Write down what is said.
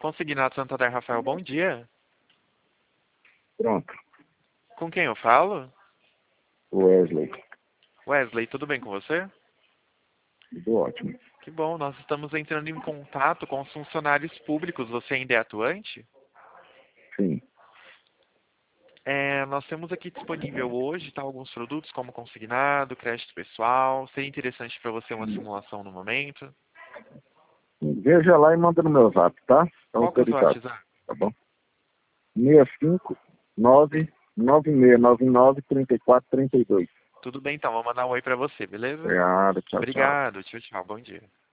Consignado Santander, Rafael, bom dia. Pronto. Com quem eu falo? Wesley. Wesley, tudo bem com você? Tudo ótimo. Que bom, nós estamos entrando em contato com os funcionários públicos. Você ainda é atuante? Sim. Nós temos aqui disponível hoje alguns produtos como consignado, crédito pessoal. Seria interessante para você uma simulação no momento. Veja lá e manda no meu zap, tá? Tá Qual que é o seu autorizado, WhatsApp? tá bom? 659-9699-3432. Tudo bem então, vou mandar um oi para você, beleza? Obrigado, tchau, tchau. Obrigado, tchau, tchau, bom dia.